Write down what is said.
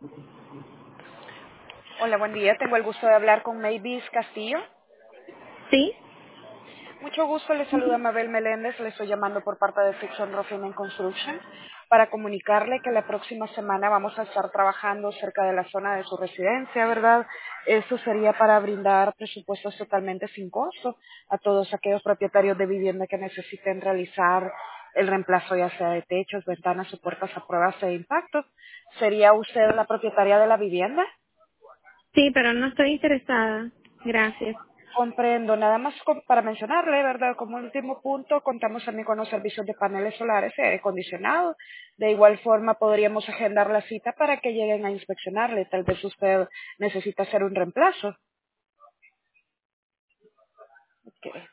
Hola, buen día. Tengo el gusto de hablar con Mavis Castillo. Sí, Mucho gusto, le saluda Mabel Meléndez. Le estoy llamando por parte de Fiction Roofing and Construction para comunicarle que la próxima semana vamos a estar trabajando cerca de la zona de su residencia, ¿verdad? Esto sería para brindar presupuestos totalmente sin costo a todos aquellos propietarios de vivienda que necesiten realizar el reemplazo ya sea de techos, ventanas o puertas a pruebas de impacto. ¿Sería usted la propietaria de la vivienda? sí, pero no estoy interesada. Gracias. Comprendo, nada más para mencionarle, ¿verdad? Como último punto, contamos también con los servicios de paneles solares y aire acondicionado. De igual forma, podríamos agendar la cita para que lleguen a inspeccionarle. Tal vez usted necesita hacer un reemplazo. Ok.